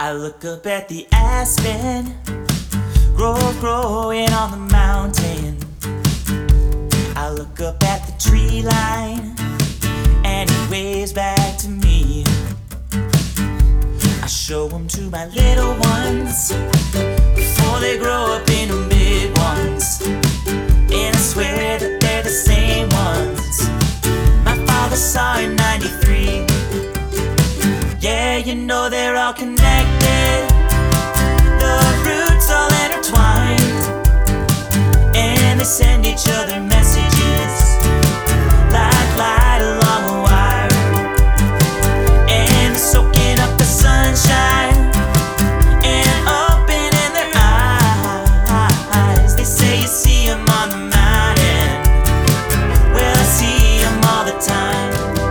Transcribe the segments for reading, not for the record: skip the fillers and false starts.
I look up at the aspen, growing on the mountain. I look up at the tree line, and it waves back to me. I show them to my little ones before they grow up into big ones, and I swear that they're the same ones my father saw in '93. Yeah, you know they're all connected, the roots all intertwined, and they send each other messages like light along a wire, and they're soaking up the sunshine and opening their eyes. They say you see them on the mountain. Well, I see them all the time.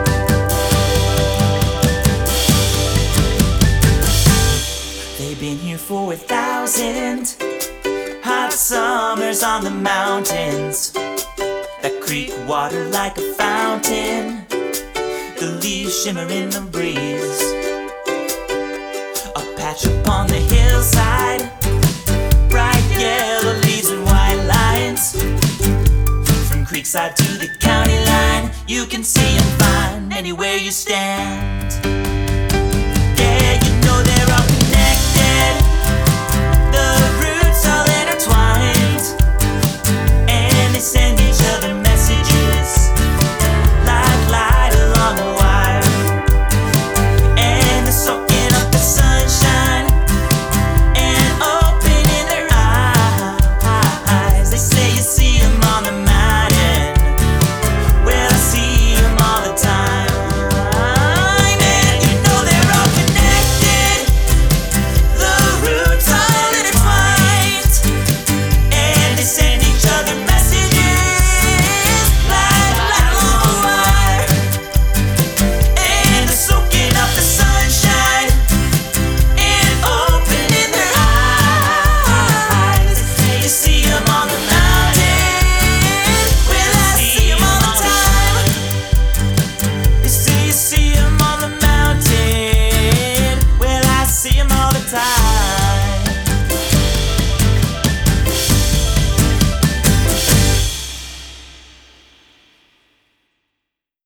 They've been here for 1,000 hot summers on the mountains. That creek water like a fountain, the leaves shimmer in the breeze. A patch upon the hillside, bright yellow leaves and white lines. From creekside to the county line, you can see 'em fine anywhere you stand.